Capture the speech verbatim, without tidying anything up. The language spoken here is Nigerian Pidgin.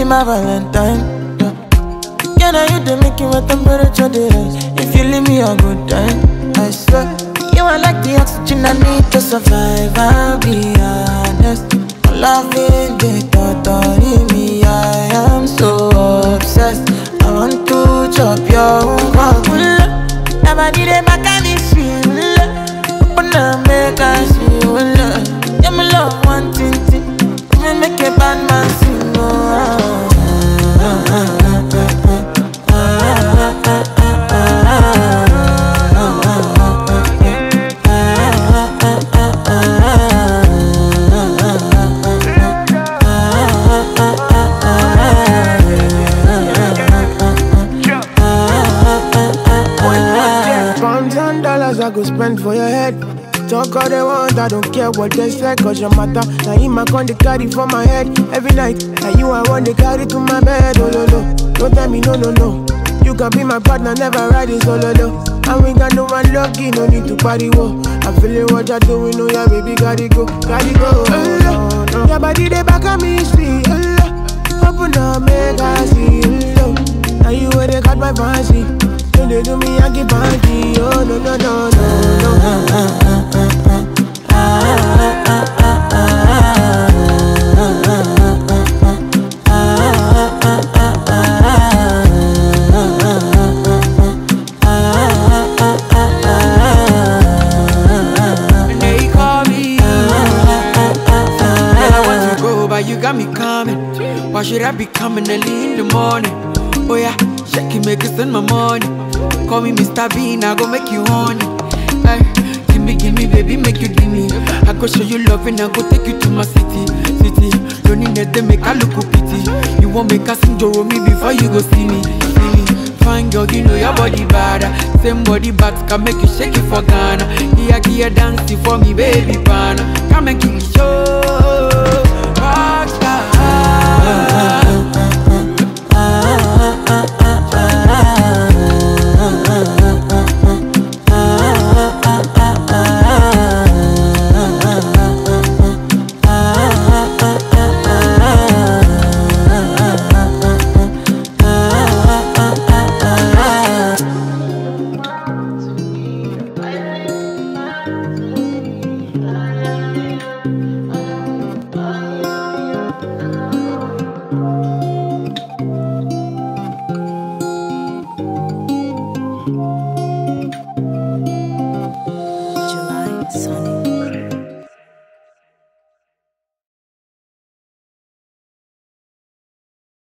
my Valentine. Yeah. Can I you to make you a temperature rise? If you leave me a good time, I swear. You are like the oxygen I need to survive, I'll be honest. Loving the thought of me, I am so obsessed. I want to chop your own. Never did it back at this shit. Open up, make us see. Yeah, my love, one thing. Me make a bad man sing. Oh. I go spend for your head. Talk all they want, I don't care what they say. Cause your matter, now him I con the carry for my head every night. And you I want to carry to my bed. Oh no no, don't tell me no no no. You can be my partner, never ride it solo no. And we got no one lucky, no need to party wo. I'm feeling what you're doing, oh yeah baby, gotta go, gotta go. Oh, no, no. Your body they back on me, see. Oh, open up, make I see. Oh, now you where they got my fancy. They do me, I keep on key. Oh, no, no, no, no, no. And they call me. Girl, I want to go, but you got me coming. Why should I be coming early in the morning? Oh yeah, shake it, make it send my money. Call me Mister Bean, I go make you honey. Hey, give me, give me, baby, make you give me. I go show you love and I go take you to my city, city. Don't need that, make I look pity. You won't make us sing Joro me before you go see me, see me. Fine girl, you know your body bad. Same body but can make you shake it for Ghana. Here, here, dancing for me, baby, pana. Come and give me show, rockstar. July Sunday.